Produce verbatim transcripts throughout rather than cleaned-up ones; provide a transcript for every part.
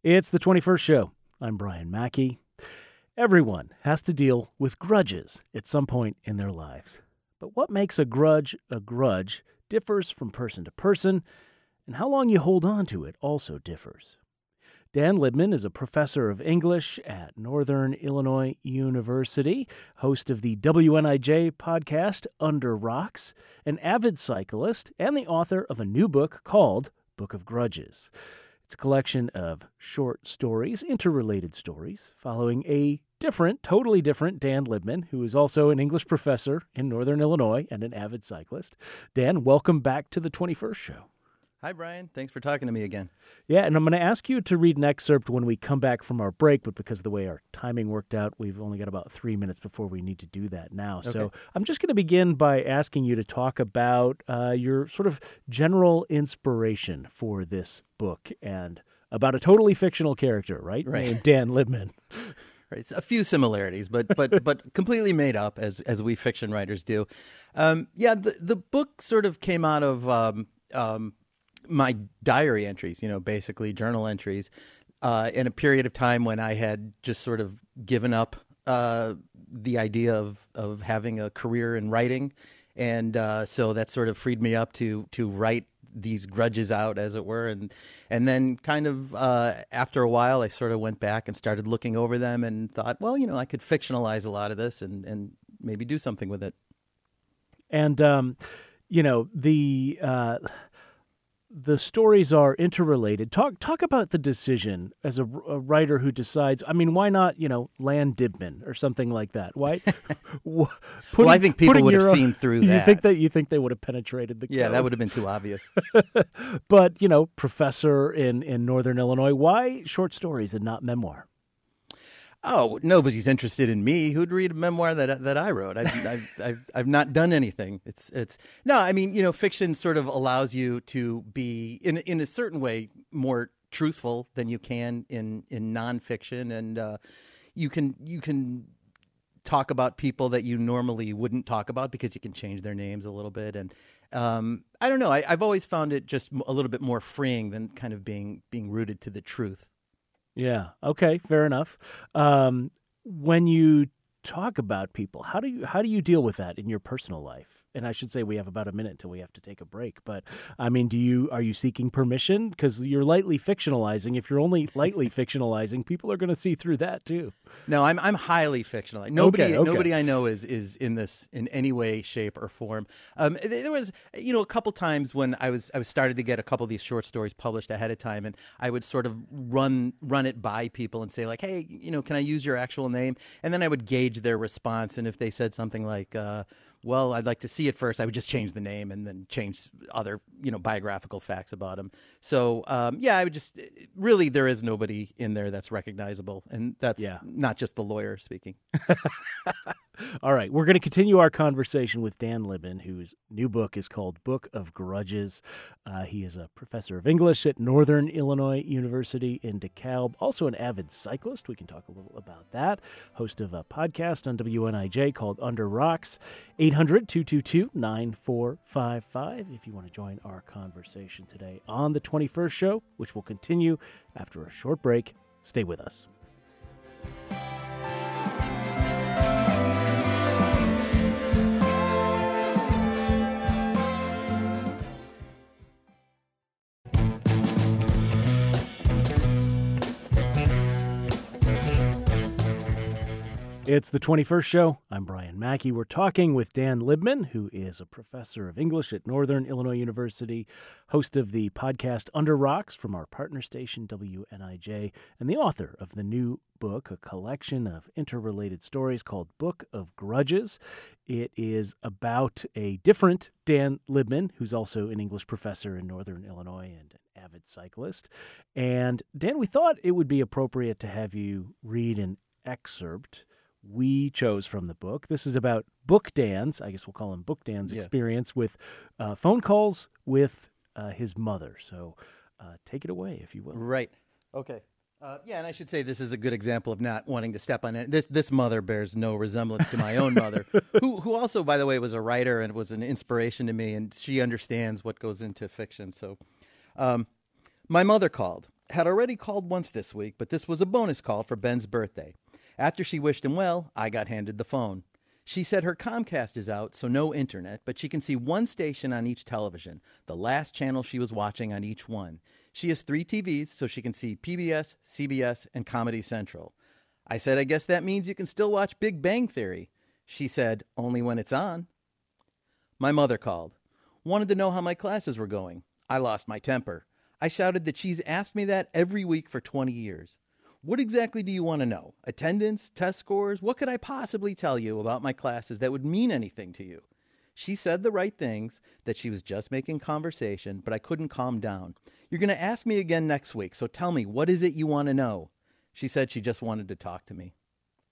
It's the twenty-first show. I'm Brian Mackey. Everyone has to deal with grudges at some point in their lives. But what makes a grudge a grudge differs from person to person, and how long you hold on to it also differs. Dan Libman is a professor of English at Northern Illinois University, host of the W N I J podcast Under Rocks, an avid cyclist, and the author of a new book called Book of Grudges. It's a collection of short stories, interrelated stories, following a different, totally different Dan Libman, who is also an English professor in Northern Illinois and an avid cyclist. Dan, welcome back to the twenty-first show. Hi, Brian. Thanks for talking to me again. Yeah, and I'm going to ask you to read an excerpt when we come back from our break, but because of the way our timing worked out, we've only got about three minutes before we need to do that now. Okay. So I'm just going to begin by asking you to talk about uh, your sort of general inspiration for this book and about a totally fictional character, right? Right. Named Dan Libman. Right. It's a few similarities, but but but completely made up, as as we fiction writers do. Um, yeah, the the book sort of came out of um, um, my diary entries, you know, basically journal entries, uh, in a period of time when I had just sort of given up uh, the idea of of having a career in writing, and uh, so that sort of freed me up to to write these grudges out, as it were, and and then kind of uh, after a while, I sort of went back and started looking over them and thought, well, you know, I could fictionalize a lot of this and and maybe do something with it. And um, you know, the uh, the stories are interrelated. Talk talk about the decision as a, a writer who decides. I mean, why not, you know, Land Dibman or something like that? Why? putting, well, I think people would have own, seen through you that. You think that you think they would have penetrated the code? Yeah, that would have been too obvious. But you know, professor in in Northern Illinois, why short stories and not memoir? Oh, nobody's interested in me. Who'd read a memoir that that I wrote? I've, I've, I've, I've not done anything. It's it's no. I mean, you know, fiction sort of allows you to be in in a certain way more truthful than you can in in nonfiction, and uh, you can you can talk about people that you normally wouldn't talk about because you can change their names a little bit. And um, I don't know. I, I've always found it just a little bit more freeing than kind of being being rooted to the truth. Yeah. Okay. Fair enough. Um, when you talk about people, how do you how do you deal with that in your personal life? And I should say we have about a minute until we have to take a break. But I mean, do you are you seeking permission? Because you're lightly fictionalizing. If you're only lightly fictionalizing, people are going to see through that too. No, I'm I'm highly fictionalized. Nobody okay, okay. nobody I know is is in this in any way, shape, or form. Um, there was you know a couple times when I was I was started to get a couple of these short stories published ahead of time, and I would sort of run run it by people and say like, hey, you know, can I use your actual name? And then I would gauge their response, and if they said something like, uh, well, I'd like to see it first, I would just change the name and then change other, you know, biographical facts about him. So, um, yeah, I would just, really, there is nobody in there that's recognizable. And that's yeah. not just the lawyer speaking. All right, we're going to continue our conversation with Dan Libman, whose new book is called Book of Grudges. Uh, he is a professor of English at Northern Illinois University in DeKalb, also an avid cyclist. We can talk a little about that. Host of a podcast on W N I J called Under Rocks. eight hundred, two two two, nine four five five if you want to join our conversation today on the twenty-first show, which will continue after a short break. Stay with us. It's the twenty-first show. I'm Brian Mackey. We're talking with Dan Libman, who is a professor of English at Northern Illinois University, host of the podcast Under Rocks from our partner station W N I J, and the author of the new book, a collection of interrelated stories called Book of Grudges. It is about a different Dan Libman, who's also an English professor in Northern Illinois and an avid cyclist. And Dan, we thought it would be appropriate to have you read an excerpt we chose from the book. This is about Book Dan's, I guess we'll call him Book Dan's yeah. experience with uh, phone calls with uh, his mother. So uh, take it away, if you will. Right. Okay. Uh, yeah, and I should say this is a good example of not wanting to step on it. This this mother bears no resemblance to my own mother, who who also, by the way, was a writer and was an inspiration to me, and she understands what goes into fiction. So, um, my mother called. had already called once this week, but this was a bonus call for Ben's birthday. After she wished him well, I got handed the phone. She said her Comcast is out, so no internet, but she can see one station on each television, the last channel she was watching on each one. She has three T Vs, so she can see P B S, C B S, and Comedy Central. I said, I guess that means you can still watch Big Bang Theory. She said, only when it's on. My mother called. Wanted to know how my classes were going. I lost my temper. I shouted that she's asked me that every week for twenty years. What exactly do you want to know? Attendance? Test scores? What could I possibly tell you about my classes that would mean anything to you? She said the right things, that she was just making conversation, but I couldn't calm down. You're going to ask me again next week, so tell me, what is it you want to know? She said she just wanted to talk to me.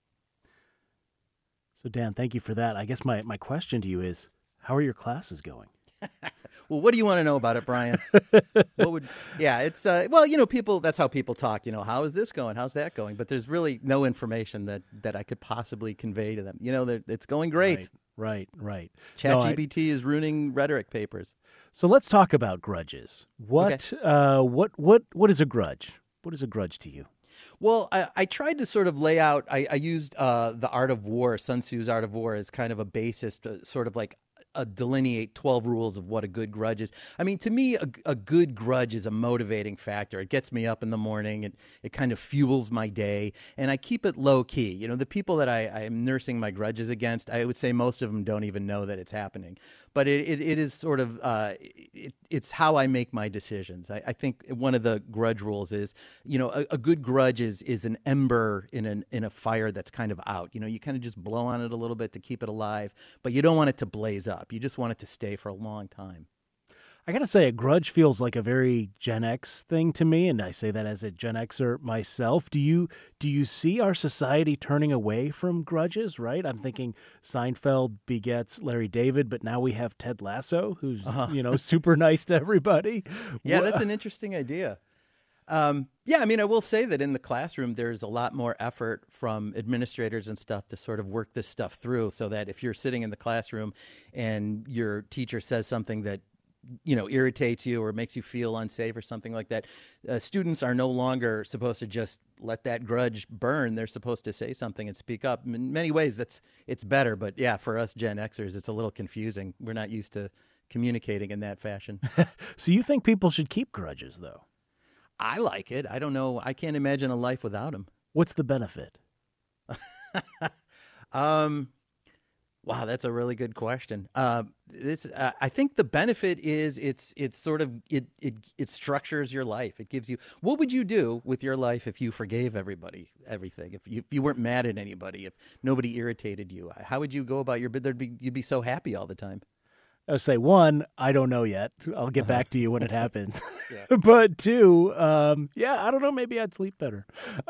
So, Dan, thank you for that. I guess my, my question to you is, how are your classes going? Well, what do you want to know about it, Brian? What would? Yeah, it's uh, well, you know, people. That's how people talk. You know, how is this going? How's that going? But there's really no information that that I could possibly convey to them. You know, it's going great. Right, right, right. ChatGPT no, is ruining rhetoric papers. So let's talk about grudges. What, okay. uh, what, what, what is a grudge? What is a grudge to you? Well, I, I tried to sort of lay out. I, I used uh, the Art of War, Sun Tzu's Art of War, as kind of a basis to sort of like. Uh, delineate twelve rules of what a good grudge is. I mean, to me, a, a good grudge is a motivating factor. It gets me up in the morning. It, it kind of fuels my day, and I keep it low key. You know, the people that I, I am nursing my grudges against, I would say most of them don't even know that it's happening. But it, it, it is sort of, uh, it, it's how I make my decisions. I, I think one of the grudge rules is, you know, a, a good grudge is is an ember in an in a fire that's kind of out. You know, you kind of just blow on it a little bit to keep it alive, but you don't want it to blaze up. You just want it to stay for a long time. I got to say, a grudge feels like a very Gen X thing to me, and I say that as a Gen Xer myself. Do you do you see our society turning away from grudges, right? I'm thinking Seinfeld begets Larry David, but now we have Ted Lasso, who's, uh-huh. you know, super nice to everybody. Yeah, that's an interesting idea. Um, yeah, I mean, I will say that in the classroom, there's a lot more effort from administrators and stuff to sort of work this stuff through so that if you're sitting in the classroom and your teacher says something that, you know, irritates you or makes you feel unsafe or something like that, uh, students are no longer supposed to just let that grudge burn. They're supposed to say something and speak up. In many ways, that's it's better. But yeah, for us Gen Xers, it's a little confusing. We're not used to communicating in that fashion. So you think people should keep grudges, though? I like it. I don't know. I can't imagine a life without them. What's the benefit? um, wow, that's a really good question. Uh, this, uh, I think the benefit is it's it's sort of it it it structures your life. It gives you. What would you do with your life if you forgave everybody, everything? If you if you weren't mad at anybody, if nobody irritated you, how would you go about your? There'd be you'd be so happy all the time. I would say, one, I don't know yet. I'll get back to you when it happens. But two, um, yeah, I don't know. Maybe I'd sleep better.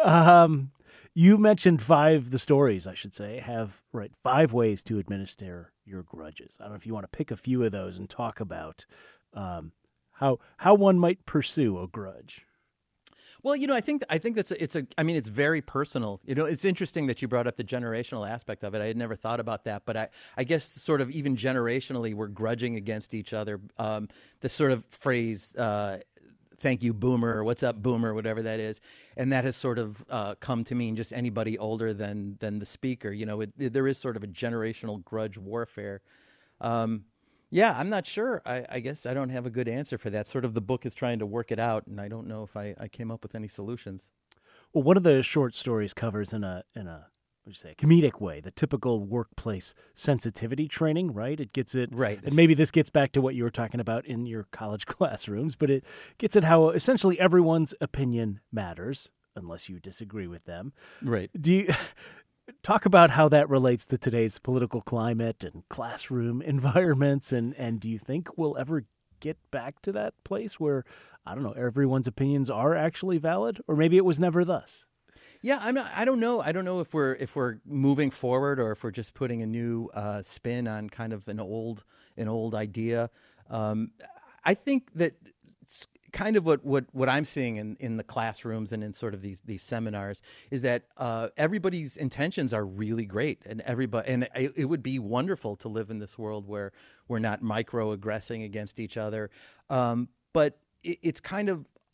Um, you mentioned five, the stories, I should say, have right five ways to administer your grudges. I don't know if you want to pick a few of those and talk about um, how how one might pursue a grudge. Well, you know, I think I think that's a, it's a. I mean, it's very personal. You know, it's interesting that you brought up the generational aspect of it. I had never thought about that, but I, I guess sort of even generationally, we're grudging against each other. Um, the sort of phrase, uh, "Thank you, Boomer," or "What's up, Boomer," whatever that is, and that has sort of uh, come to mean just anybody older than than the speaker. You know, it, it, there is sort of a generational grudge warfare. Um, Yeah, I'm not sure. I, I guess I don't have a good answer for that. Sort of the book is trying to work it out, and I don't know if I, I came up with any solutions. Well, one of the short stories covers in a in a what you say a comedic way the typical workplace sensitivity training, right? It gets it right, and maybe this gets back to what you were talking about in your college classrooms, but it gets at how essentially everyone's opinion matters unless you disagree with them. Right. Do you? Talk about how that relates to today's political climate and classroom environments, and, and do you think we'll ever get back to that place where, I don't know, everyone's opinions are actually valid, or maybe it was never thus? Yeah, I'm not, I don't know. I don't know if we're if we're moving forward or if we're just putting a new uh, spin on kind of an old an old idea. Um, I think that kind of what, what, what I'm seeing in, in the classrooms and in sort of these these seminars is that uh, everybody's intentions are really great, and everybody and it, it would be wonderful to live in this world where we're not microaggressing against each other. Um, but it, it's kind of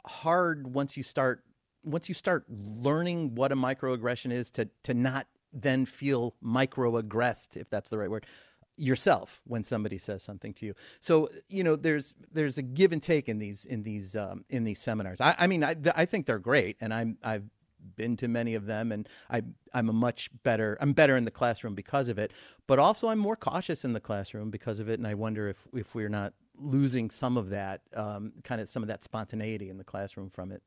hard once you start once you start learning what a microaggression is to to not then feel microaggressed, if that's the right word, yourself when somebody says something to you. So you know, there's there's a give and take in these in these um, in these seminars. I, I mean, I, I think they're great, and I'm I've been to many of them, and I I'm a much better I'm better in the classroom because of it. But also, I'm more cautious in the classroom because of it, and I wonder if if we're not losing some of that um, kind of some of that spontaneity in the classroom from it.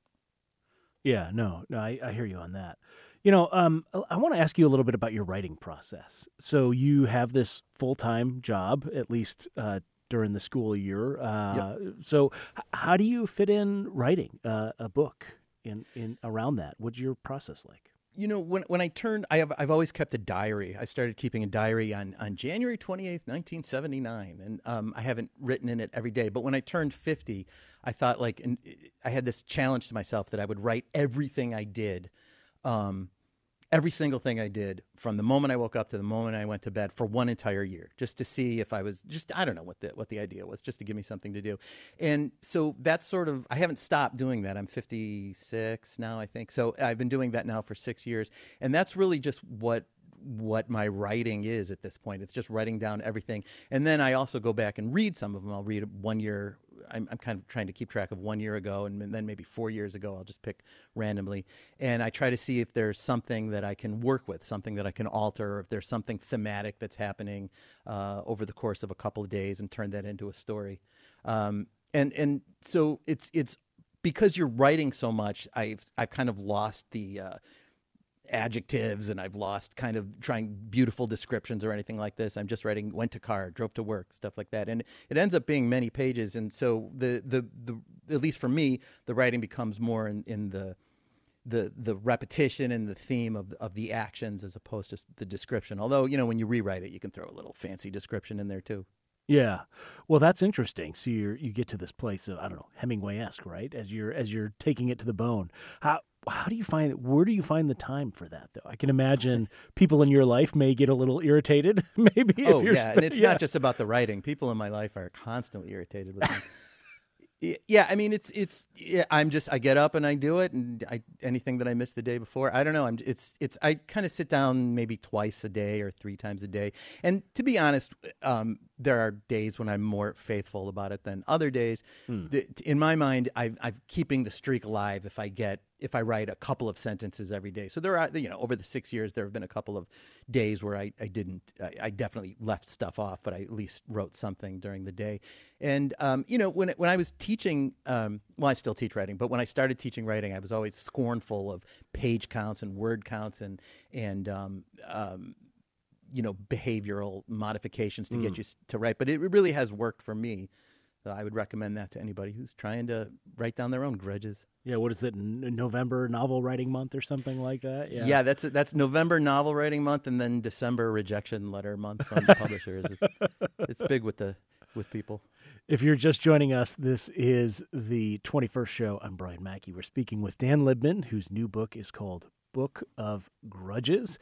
Yeah, no, no, I, I hear you on that. You know, um, I want to ask you a little bit about your writing process. So you have this full-time job, at least uh, during the school year. Uh, yep. So h- how do you fit in writing uh, a book in, in around that? What's your process like? You know, when when I turned, I have I've always kept a diary. I started keeping a diary on, on January twenty-eighth, nineteen seventy-nine, and um, I haven't written in it every day. But when I turned fifty, I thought like, and I had this challenge to myself that I would write everything I did, um, every single thing I did from the moment I woke up to the moment I went to bed for one entire year, just to see if I was just, I don't know what the, what the idea was, just to give me something to do. And so that's sort of, I haven't stopped doing that. I'm fifty-six now, I think. So I've been doing that now for six years. And that's really just what what my writing is at this point. It's just writing down everything. And then I also go back and read some of them. I'll read one year. I'm, I'm kind of trying to keep track of one year ago, and then maybe four years ago. I'll just pick randomly. And I try to see if there's something that I can work with, something that I can alter, or if there's something thematic that's happening uh, over the course of a couple of days, and turn that into a story. Um, and and so it's it's because you're writing so much, I've I've kind of lost the uh, adjectives, and I've lost kind of trying beautiful descriptions or anything like this. I'm just writing went to car, drove to work, stuff like that. And it ends up being many pages. And so the, the, the at least for me, the writing becomes more in, in the, the, the repetition and the theme of, of the actions as opposed to the description. Although, you know, when you rewrite it, you can throw a little fancy description in there too. Yeah. Well, that's interesting. So you you get to this place of, I don't know, Hemingway-esque, right? As you're, as you're taking it to the bone. How, How do you find where do you find the time for that, though? I can imagine people in your life may get a little irritated, maybe. Oh, if you're yeah. sp- And it's yeah. not just about the writing. People in my life are constantly irritated with me. Yeah, I mean, it's it's. Yeah, I'm just. I get up and I do it, and I anything that I missed the day before, I don't know. I'm. It's it's. I kind of sit down maybe twice a day or three times a day. And to be honest, um, there are days when I'm more faithful about it than other days. Hmm. The, in my mind, I've, I'm keeping the streak alive if I get if I write a couple of sentences every day. So there are, you know, over the six years, there have been a couple of days where I, I didn't, I, I definitely left stuff off, but I at least wrote something during the day. And, um, you know, when, when I was teaching, um, well, I still teach writing, but when I started teaching writing, I was always scornful of page counts and word counts and, and, um, um, you know, behavioral modifications to mm. get you to write. But it really has worked for me. So I would recommend that to anybody who's trying to write down their own grudges. Yeah, what is it, N- November novel writing month or something like that? Yeah, yeah, that's that's November novel writing month, and then December rejection letter month from the publishers. It's, it's big with the with people. If you're just joining us, this is the twenty-first show. I'm Brian Mackey. We're speaking with Dan Libman, whose new book is called Book of Grudges.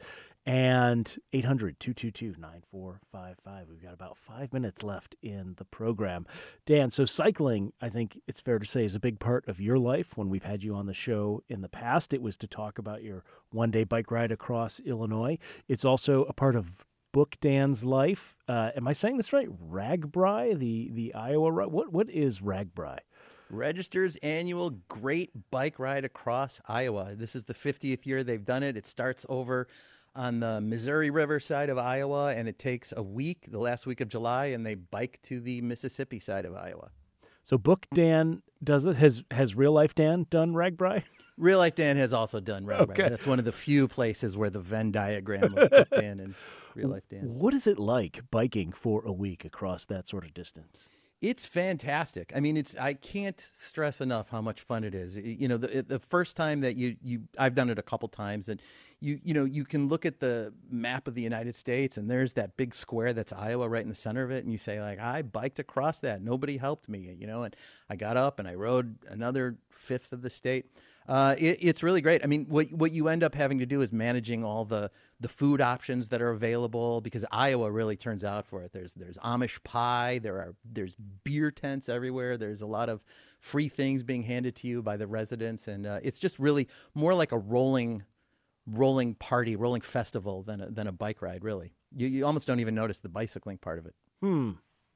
And eight hundred, two two two, nine four five five. We've got about five minutes left in the program. Dan, so cycling, I think it's fair to say, is a big part of your life. When we've had you on the show in the past, it was to talk about your one-day bike ride across Illinois. It's also a part of Book Dan's life. Uh, am I saying this right? RAGBRAI, the, the Iowa ride? What, what is RAGBRAI? Register's annual Great Bike Ride Across Iowa. This is the fiftieth year they've done it. It starts over on the Missouri River side of Iowa, and it takes a week, the last week of July, and they bike to the Mississippi side of Iowa. So Book Dan does it. Has has Real Life Dan done RAGBRAI? Real Life Dan has also done RAGBRAI. Okay. That's one of the few places where the Venn diagram of Book Dan and Real Life Dan. What is it like biking for a week across that sort of distance? It's fantastic. I mean, it's I can't stress enough how much fun it is. You know, the the first time that you you I've done it a couple times, and you you know you can look at the map of the United States, and there's that big square that's Iowa right in the center of it, and you say like, I biked across that. Nobody helped me, you know, and I got up and I rode another fifth of the state. Uh, it, it's really great. I mean, what what you end up having to do is managing all the the food options that are available, because Iowa really turns out for it. There's there's Amish pie. There are there's beer tents everywhere. There's a lot of free things being handed to you by the residents, and uh, it's just really more like a rolling rolling party, rolling festival than a, than a bike ride. Really, you you almost don't even notice the bicycling part of it. Hmm.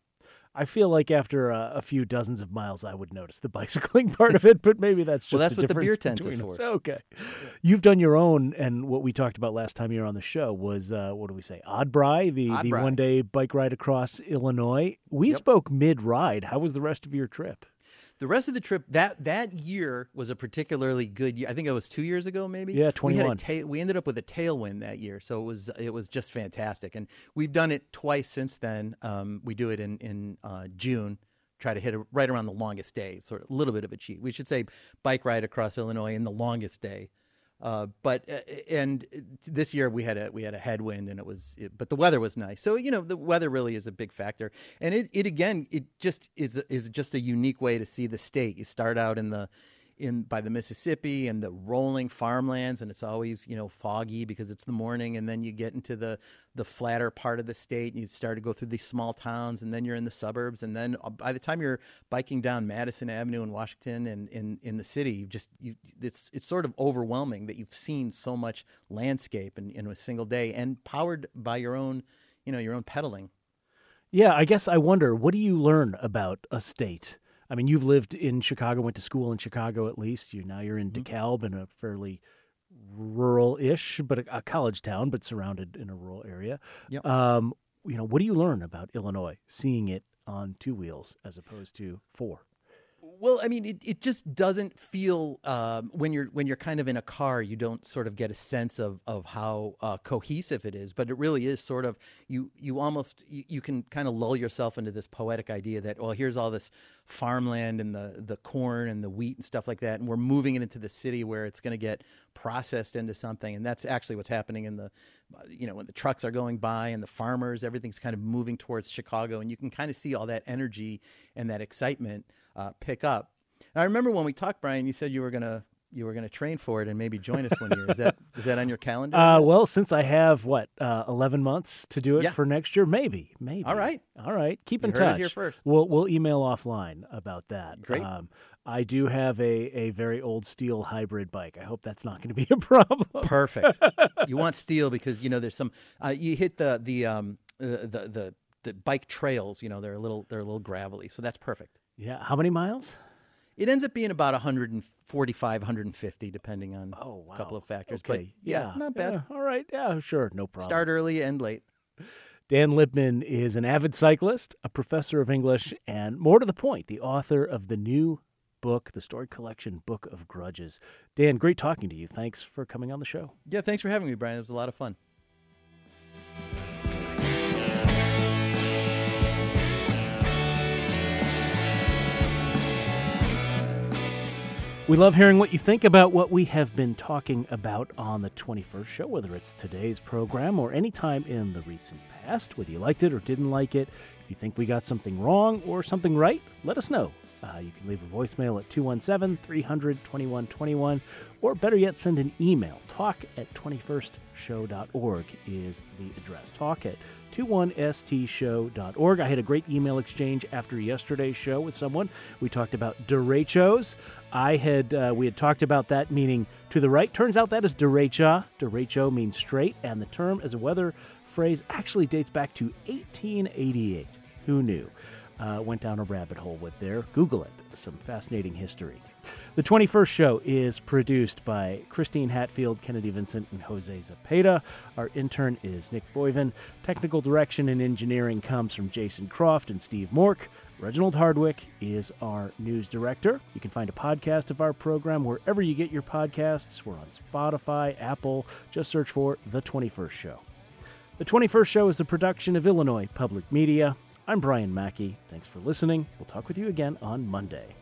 I feel like after uh, a few dozens of miles, I would notice the bicycling part of it, but maybe that's just well, that's the what the beer difference tent is between for. us. Okay. You've done your own, and what we talked about last time you were on the show was, uh, what do we say, Oddbry, the, the Oddbry. one-day bike ride across Illinois. We Yep. spoke mid-ride. How was the rest of your trip? The rest of the trip, that that year was a particularly good year. I think it was two years ago, maybe. Yeah, We twenty-one. had a ta- we ended up with a tailwind that year, so it was it was just fantastic. And we've done it twice since then. Um, we do it in in uh, June. Try to hit it right around the longest day, sort of a little bit of a cheat. We should say bike ride across Illinois in the longest day. Uh, but uh, and this year we had a we had a headwind, and it was it, but the weather was nice. So you know the weather really is a big factor, and it, it again it just is is just a unique way to see the state. You start out in the in by the Mississippi and the rolling farmlands, and it's always you know foggy because it's the morning, and then you get into the the flatter part of the state, and you start to go through these small towns, and then you're in the suburbs, and then by the time you're biking down Madison Avenue in Washington and in in the city, you just you it's it's sort of overwhelming that you've seen so much landscape in, in a single day, and powered by your own you know your own pedaling. Yeah, I guess I wonder, what do you learn about a state? I mean, you've lived in Chicago, went to school in Chicago at least. You now you're in Mm-hmm. DeKalb, in a fairly rural-ish, but a, a college town, but surrounded in a rural area. Yep. Um, you know, what do you learn about Illinois, seeing it on two wheels as opposed to four? Well, I mean, it, it just doesn't feel um, when you're when you're kind of in a car, you don't sort of get a sense of of how uh, cohesive it is. But it really is sort of you you almost you, you can kind of lull yourself into this poetic idea that, well, here's all this farmland and the the corn and the wheat and stuff like that, and we're moving it into the city where it's going to get processed into something. And that's actually what's happening in the you know when the trucks are going by and the farmers, everything's kind of moving towards Chicago, and you can kind of see all that energy and that excitement uh, pick up. And I remember when we talked, Brian, you said you were gonna you were gonna train for it and maybe join us one year. Is that is that on your calendar? Uh, well, since I have, what, uh, eleven months to do it Yeah. for next year, maybe, maybe. All right. All right. Keep in You heard it touch. here first. We'll, we'll email offline about that. Great. Um, I do have a, a very old steel hybrid bike. I hope that's not going to be a problem. Perfect. You want steel because you know there's some. Uh, you hit the the um uh, the the the bike trails. You know they're a little they're a little gravelly, so that's perfect. Yeah. How many miles? It ends up being about one forty-five, one fifty, depending on Oh, wow. a couple of factors. Okay. But yeah, not bad. Yeah, all right. Yeah, sure. No problem. Start early, end late. Dan Lipman is an avid cyclist, a professor of English, and more to the point, the author of the new book, the story collection Book of Grudges. Dan, great talking to you. Thanks for coming on the show. Yeah, thanks for having me, Brian. It was a lot of fun. We love hearing what you think about what we have been talking about on the twenty-first show, whether it's today's program or any time in the recent past, whether you liked it or didn't like it. If you think we got something wrong or something right, let us know. Uh, you can leave a voicemail at two one seven, three hundred, twenty-one twenty-one, or better yet, send an email. Talk at twenty-first show dot org is the address. Talk at twenty-one s t show dot org. I had a great email exchange after yesterday's show with someone. We talked about derechos. I had uh, we had talked about that meaning to the right. Turns out that is derecha. Derecho means straight, and the term as a weather phrase actually dates back to eighteen eighty-eight. Who knew? Uh, went down a rabbit hole with there. Google it. Some fascinating history. The twenty-first show is produced by Christine Hatfield, Kennedy Vincent, and Jose Zapata. Our intern is Nick Boyven. Technical direction and engineering comes from Jason Croft and Steve Mork. Reginald Hardwick is our news director. You can find a podcast of our program wherever you get your podcasts. We're on Spotify, Apple. Just search for The twenty-first Show. The twenty-first Show is a production of Illinois Public Media. I'm Brian Mackey. Thanks for listening. We'll talk with you again on Monday.